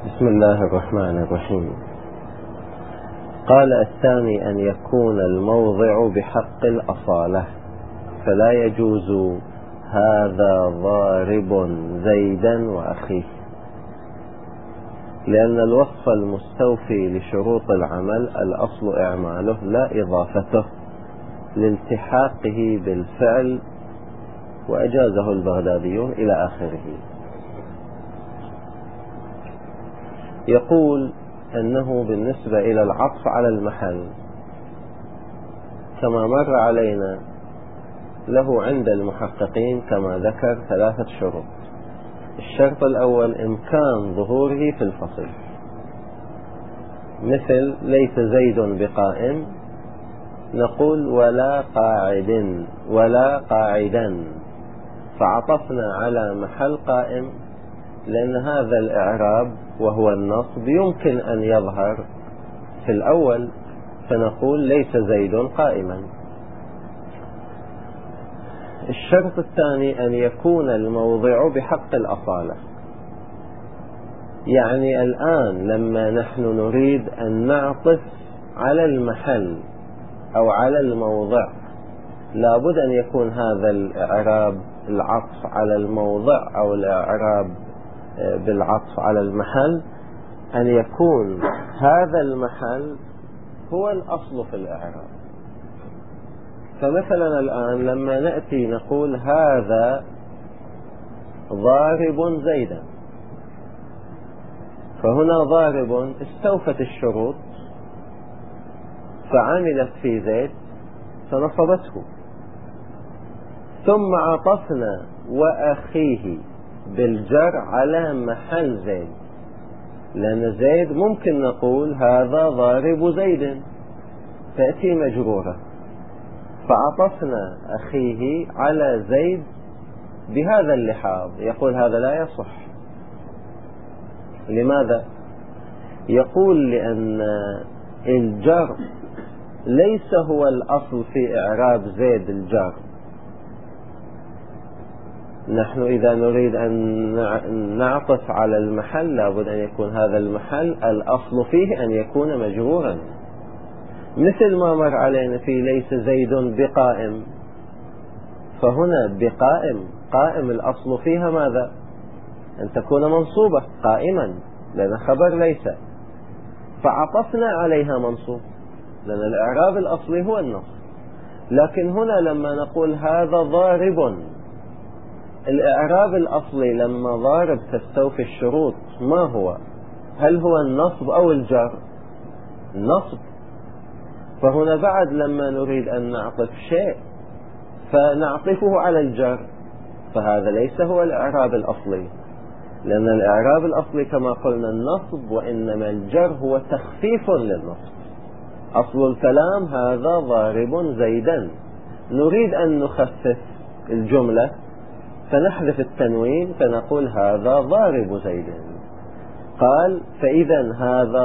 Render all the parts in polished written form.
بسم الله الرحمن الرحيم. قال الثاني أن يكون الموضع بحق الأصالة، فلا يجوز هذا ضارب زيدا وأخيه، لأن الوصف المستوفي لشروط العمل الأصل إعماله لا إضافته لالتحاقه بالفعل، وأجازه البغداديون إلى آخره. يقول أنه بالنسبة إلى العطف على المحل كما مر علينا له عند المحققين كما ذكر 3 شروط. الشرط الأول إمكان ظهوره في الفصل، مثل ليس زيد بقائم، نقول ولا قاعد ولا قاعدا، فعطفنا على محل قائم لأن هذا الإعراب وهو النصب يمكن أن يظهر في الأول، فنقول ليس زيد قائما. الشرط الثاني أن يكون الموضع بحق الأصالة، يعني الآن لما نحن نريد أن نعطف على المحل أو على الموضع لابد أن يكون هذا الإعراب العطف على الموضع أو الإعراب بالعطف على المحل أن يكون هذا المحل هو الأصل في الإعراب. فمثلا الآن لما نأتي نقول هذا ضارب زيدا، فهنا ضارب استوفت الشروط فعملت في زيد فنصبته، ثم عطفنا وأخيه بالجر على محل زيد، لأن زيد ممكن نقول هذا ضارب زيد تأتي مجرورة، فعطفنا أخيه على زيد بهذا اللحاظ. يقول هذا لا يصح. لماذا؟ يقول لأن الجر ليس هو الأصل في إعراب زيد الجر. نحن إذا نريد أن نعطف على المحل لابد أن يكون هذا المحل الأصل فيه أن يكون مجرورا، مثل ما مر علينا في ليس زيد بقائم، فهنا بقائم قائم الأصل فيها ماذا؟ أن تكون منصوبة قائما لأن خبر ليس، فعطفنا عليها منصوب لأن الإعراب الأصلي هو النصب. لكن هنا لما نقول هذا ضارب، الإعراب الأصلي لما ضارب تستوفي الشروط ما هو؟ هل هو النصب أو الجر؟ النصب. فهنا بعد لما نريد أن نعطف شيء فنعطفه على الجر، فهذا ليس هو الإعراب الأصلي، لأن الإعراب الأصلي كما قلنا النصب، وإنما الجر هو تخفيف للنصب. أصل الكلام هذا ضارب زيدا، نريد أن نخفف الجملة فنحذف التنوين فنقول هذا ضارب زيدا. قال فإذا هذا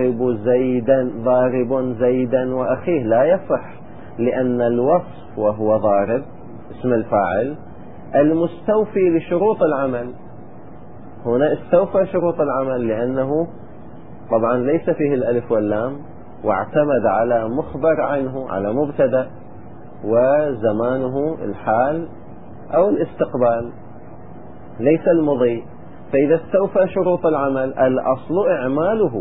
ضارب زيدا وأخيه لا يصح، لأن الوصف وهو ضارب اسم الفاعل المستوفي لشروط العمل، هنا استوفى شروط العمل لأنه طبعا ليس فيه الألف واللام، واعتمد على مخبر عنه على مبتدأ وزمانه الحال أو الاستقبال ليس المضي، فإذا استوفى شروط العمل الأصل إعماله،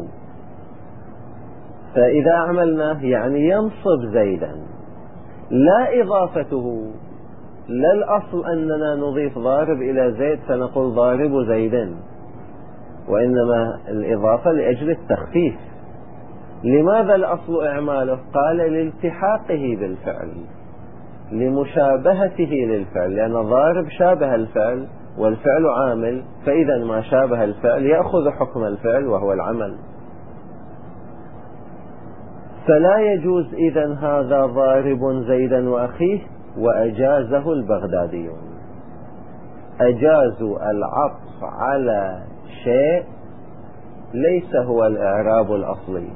فإذا عملناه يعني ينصب زيدا لا إضافته، لا الأصل أننا نضيف ضارب إلى زيد فنقول ضارب زيدا، وإنما الإضافة لأجل التخفيف. لماذا الأصل إعماله؟ قال لالتحاقه بالفعل، لمشابهته للفعل، لأن ضارب شابه الفعل والفعل عامل، فإذا ما شابه الفعل يأخذ حكم الفعل وهو العمل. فلا يجوز إذن هذا ضارب زيدا وأخيه، وأجازه البغداديون، أجازوا العطف على شيء ليس هو الإعراب الأصلي،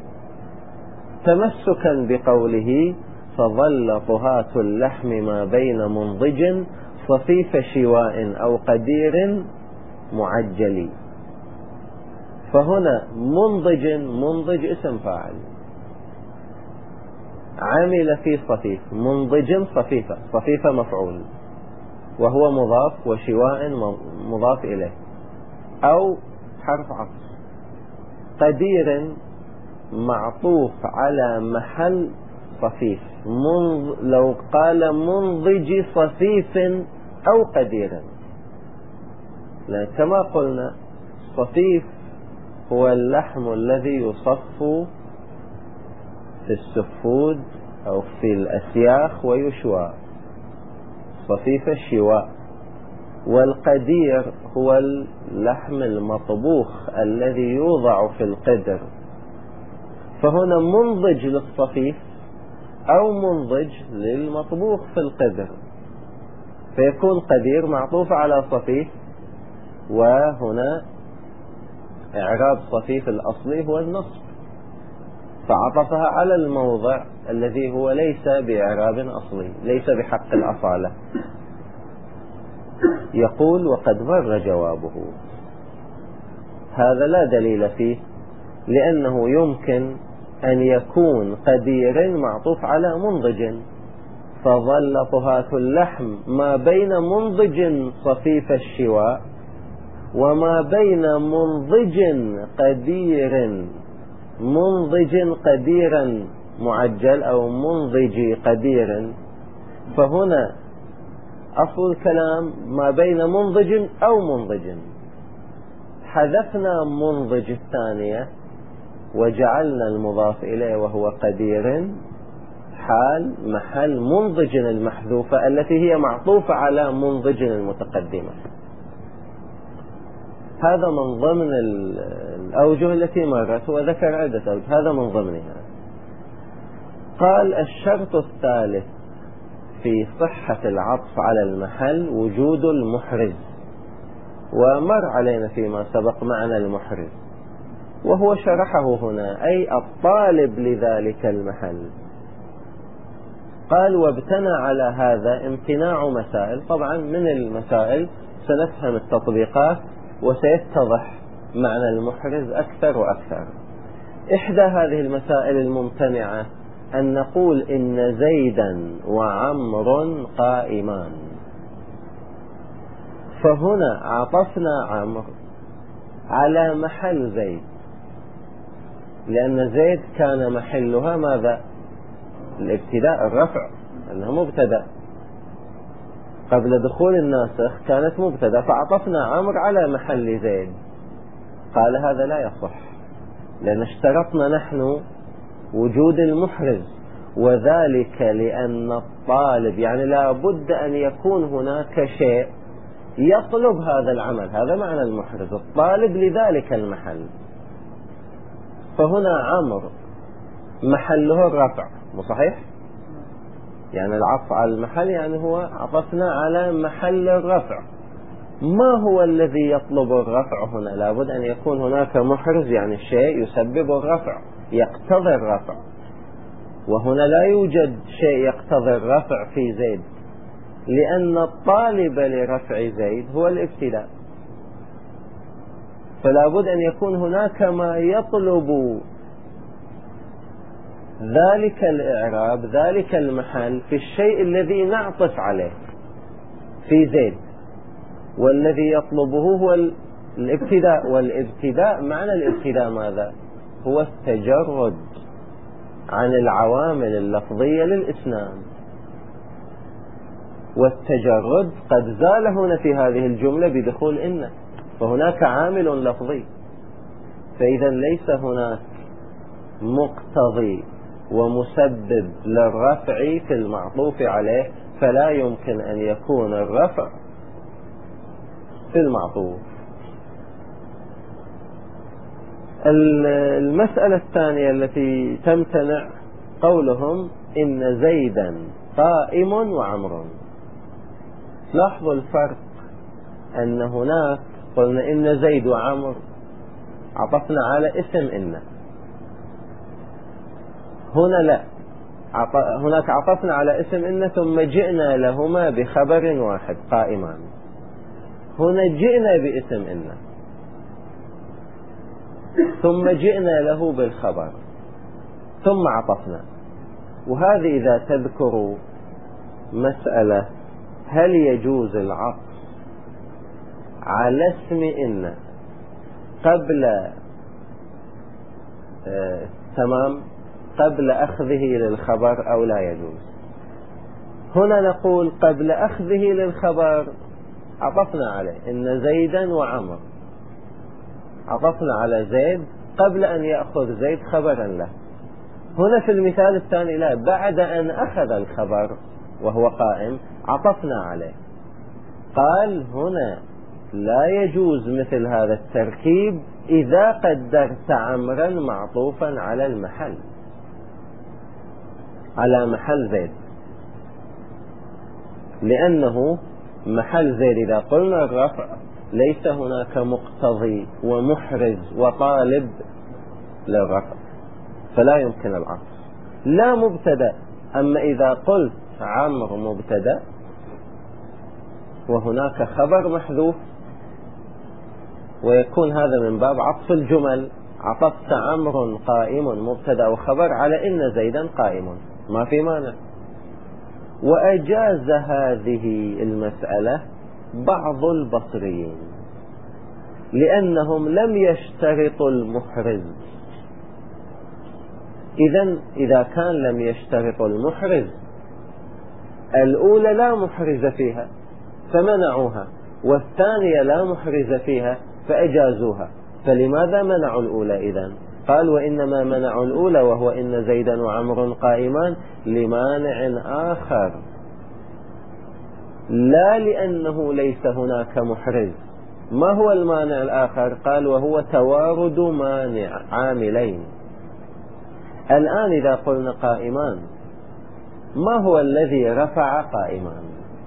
تمسكا بقوله فظل طهاة اللحم ما بين منضج صفيف شواء أو قدير معجل، فهنا منضج اسم فاعل، عمل في صفيف، منضج صفيفة مفعول، وهو مضاف، وشواء مضاف إليه أو حرف عطف. قدير معطوف على محل صفيف، لو قال منضج صفيف أو قدير، لأن كما قلنا صفيف هو اللحم الذي يصف في السفود أو في الأسياخ ويشوى، صفيف الشواء. والقدير هو اللحم المطبوخ الذي يوضع في القدر، فهنا منضج للصفيف أو منضج للمطبوخ في القدر، فيكون قدير معطوف على صفيف، وهنا إعراب صفيف الأصلي هو النصب، فعطفها على الموضع الذي هو ليس بإعراب أصلي، ليس بحق الأصالة. يقول وقد مر جوابه، هذا لا دليل فيه، لأنه يمكن أن يكون قدير معطوف على منضج، فظل طهاة اللحم ما بين منضج صفيف الشواء وما بين منضج قديرا معجل أو منضج قدير. فهنا أصل الكلام ما بين منضج أو منضج، حذفنا منضج الثانية وجعلنا المضاف إليه وهو قدير حال محل منضج المحذوفة التي هي معطوفة على منضج المتقدمة. هذا من ضمن الأوجه التي مرت، وذكر عدة أوجه، هذا من ضمنها. قال الشرط الثالث في صحة العطف على المحل وجود المحرز، ومر علينا فيما سبق معنى المحرز، وهو شرحه هنا أي الطالب لذلك المحل. قال وابتنى على هذا امتناع مسائل. طبعا من المسائل سنفهم التطبيقات وسيتضح معنى المحرز أكثر وأكثر. إحدى هذه المسائل الممتنعة أن نقول إن زيدا وعمر قائمان، فهنا عطفنا عمر على محل زيد، لأن زيد كان محلها ماذا؟ الابتداء، الرفع، أنها مبتدأ قبل دخول الناسخ كانت مبتدأ، فعطفنا عمر على محل زيد. قال هذا لا يصح، لأن اشترطنا نحن وجود المحرز، وذلك لأن الطالب يعني لا بد أن يكون هناك شيء يطلب هذا العمل، هذا معنى المحرز، الطالب لذلك المحل. فهنا عمر محله الرفع، مو صحيح؟ يعني العطف على المحل يعني هو عطفنا على محل الرفع. ما هو الذي يطلب الرفع هنا؟ لابد أن يكون هناك محرز، يعني شيء يسبب الرفع، يقتضي الرفع، وهنا لا يوجد شيء يقتضي الرفع في زيد، لأن الطالب لرفع زيد هو الابتداء، فلا بد أن يكون هناك ما يطلب ذلك الإعراب، ذلك المحل في الشيء الذي نعطف عليه في زيد، والذي يطلبه هو الابتداء. والابتداء معنى الابتداء ماذا؟ هو التجرد عن العوامل اللفظية للإسناد، والتجرد قد زال هنا في هذه الجملة بدخول إن، فهناك عامل لفظي، فإذا ليس هناك مقتضي ومسبب للرفع في المعطوف عليه، فلا يمكن أن يكون الرفع في المعطوف. المسألة الثانية التي تمتنع قولهم إن زيدا قائم وعمر. لاحظوا الفرق، أن هناك قلنا إن زيد وعمر عطفنا على اسم إن، هنا لا، هناك عطفنا على اسم إن ثم جئنا لهما بخبر واحد قائمان، هنا جئنا باسم إن. ثم جئنا له بالخبر ثم عطفنا. وهذه إذا تذكروا مسألة هل يجوز العطف على اسم إن قبل قبل أخذه للخبر أو لا يجوز. هنا نقول قبل أخذه للخبر عطفنا عليه إن زيدا وعمر، عطفنا على زيد قبل أن يأخذ زيد خبرا له. هنا في المثال الثاني لا، بعد أن أخذ الخبر وهو قائم عطفنا عليه. قال هنا لا يجوز مثل هذا التركيب إذا قدرت عمرا معطوفا على المحل، على محل زيد، لأنه محل زيد إذا قلنا الرفع ليس هناك مقتضي ومحرز وطالب للرفع، فلا يمكن العطف. لا مبتدأ. أما إذا قلت عمرو مبتدأ وهناك خبر محذوف ويكون هذا من باب عطف الجمل، عطفت عمرو قائم مبتدأ وخبر على إن زيدا قائم، ما في مانع. وأجاز هذه المسألة بعض البصريين لأنهم لم يشترطوا المحرز. إذا كان لم يشترطوا المحرز الأولى لا محرز فيها فمنعوها، والثانية لا محرز فيها فأجازوها، فلماذا منعوا الأولى إذن؟ قال وإنما منعوا الأولى وهو إن زيدا وعمر قائمان لمانع آخر، لا لأنه ليس هناك محرز. ما هو المانع الآخر؟ قال وهو توارد مانع عاملين. الآن إذا قلنا قائمان، ما هو الذي رفع قائمان؟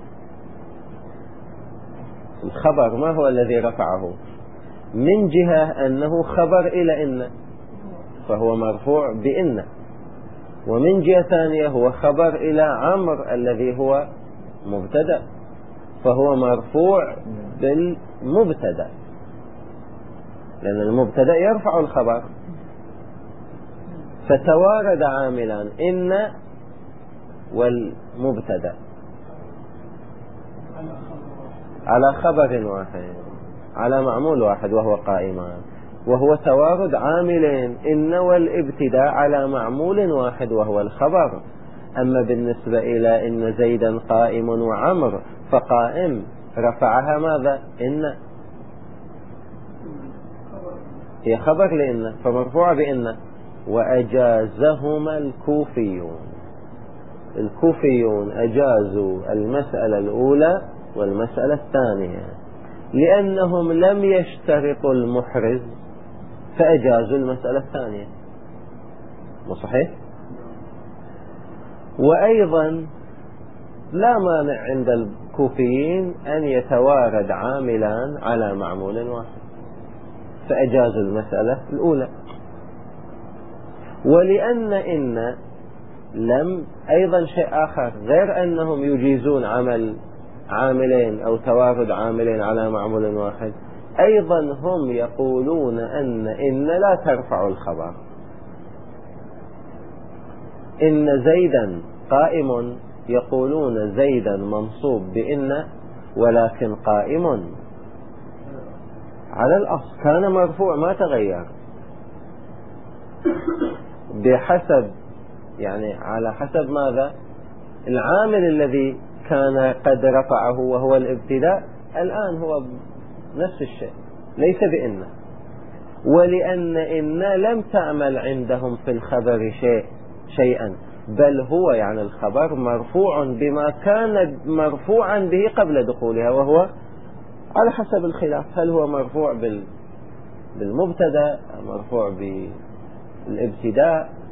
الخبر ما هو الذي رفعه؟ من جهة أنه خبر إلى إن فهو مرفوع بإن، ومن جهة ثانية هو خبر إلى عمر الذي هو مبتدأ فهو مرفوع بالمبتدأ، لأن المبتدأ يرفع الخبر. فتوارد عاملان إن والمبتدأ على خبر واحد على معمول واحد وهو قائمان، وهو توارد عاملين إن والابتداء على معمول واحد وهو الخبر. أما بالنسبة إلى إن زيدا قائم وعمر فقائم رفعها ماذا؟ إن هي خبر لإن فمرفوعة بإن. وأجازهما الكوفيون، الكوفيون أجازوا المسألة الأولى والمسألة الثانية لأنهم لم يشترطوا المحرز فأجازوا المسألة الثانية. مو صحيح؟ وأيضا لا مانع عند الكوفيين أن يتوارد عاملان على معمول واحد فأجازوا المسألة الأولى. ولأن إن لم أيضا شيء آخر غير أنهم يجيزون عمل عاملين أو توارد عاملين على معمول واحد، أيضا هم يقولون إن لا ترفع الخبر. إن زيدا قائم يقولون زيدا منصوب بإن ولكن قائم على الأصل كان مرفوع ما تغير، بحسب يعني على حسب ماذا؟ العامل الذي كان قد رفعه وهو الابتداء الآن هو نفس الشيء ليس بإن. ولأن إن لم تعمل عندهم في الخبر شيئا بل هو يعني الخبر مرفوع بما كان مرفوعا به قبل دخولها، وهو على حسب الخلاف هل هو مرفوع بالمبتدا مرفوع بالابتداء